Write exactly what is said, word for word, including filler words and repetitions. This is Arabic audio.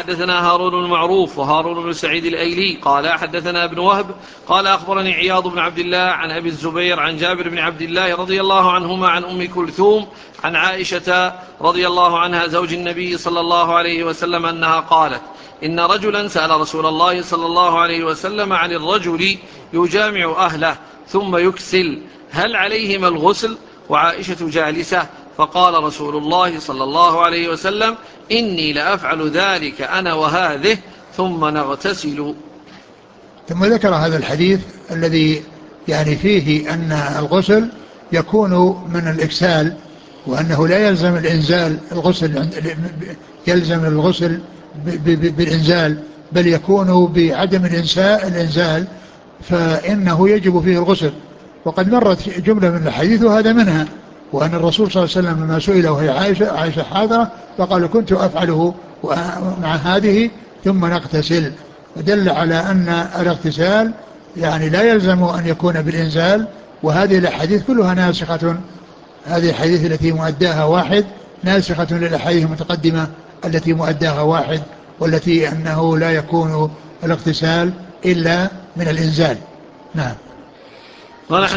حدثنا هارون المعروف وهارون بن سعيد الأيلي قال حدثنا ابن وهب قال أخبرني عياض بن عبد الله عن أبي الزبير عن جابر بن عبد الله رضي الله عنهما عن أم كلثوم عن عائشة رضي الله عنها زوج النبي صلى الله عليه وسلم أنها قالت إن رجلا سأل رسول الله صلى الله عليه وسلم عن الرجل يجامع أهله ثم يكسل هل عليهما الغسل؟ وعائشة جالسة، فقال رسول الله صلى الله عليه وسلم إني لأفعل ذلك أنا وهذه ثم نغتسل. ثم ذكر هذا الحديث الذي يعني فيه أن الغسل يكون من الإكسال، وأنه لا يلزم الإنزال الغسل يلزم الغسل بالإنزال، بل يكون بعدم الإنزال فإنه يجب فيه الغسل. وقد مرت جملة من الحديث وهذا منها، وأن الرسول صلى الله عليه وسلم لما سئل وهي عائشة, عائشة حاضرة فقال كنت أفعله مع هذه ثم نغتسل، ودل على أن الاغتسال يعني لا يلزم أن يكون بالإنزال. وهذه الأحاديث كلها ناسخة، هذه الحديث التي مؤداها واحد ناسخة للأحاديث المتقدمة التي مؤداها واحد، والتي أنه لا يكون الاغتسال إلا من الإنزال. نعم.